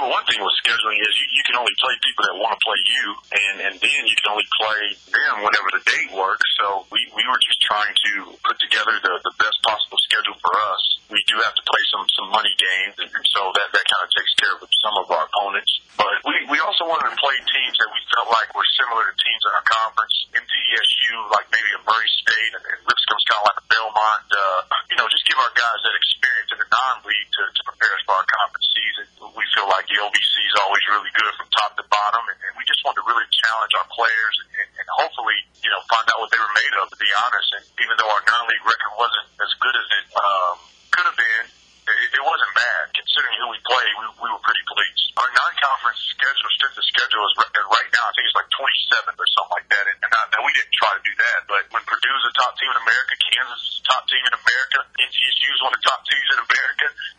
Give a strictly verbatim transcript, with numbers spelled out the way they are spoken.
Well, one thing with scheduling is you, you can only play people that want to play you, and, and then you can only play them whenever the date works. So we, we were just trying to put together the, the best possible schedule for us. We do have to play some, some money games, and so that, that kind of takes care of some of our opponents. But we, we also wanted to play teams that we felt like were similar to teams in our conference. M T S U, like maybe a Murray State, and, and Lipscomb's kind of like a Belmont. Uh, you know, just give our guys that experience in the non-league to, to prepare us for our conference season. We feel like the L B C is always really good from top to bottom, and, and we just want to really challenge our players and, and hopefully, you know, find out what they were made of, to be honest. And even though our non-league record wasn't as good as it um, could have been, it, it wasn't bad. Considering who we played, we, we were pretty pleased. Our non-conference schedule, strength of schedule, is right, right now, I think it's like twenty-seventh or something like that. And, and not, now, we didn't try to do that, but when Purdue's a top team in America, Kansas is a top team in America, N T S U is one of the top teams in America,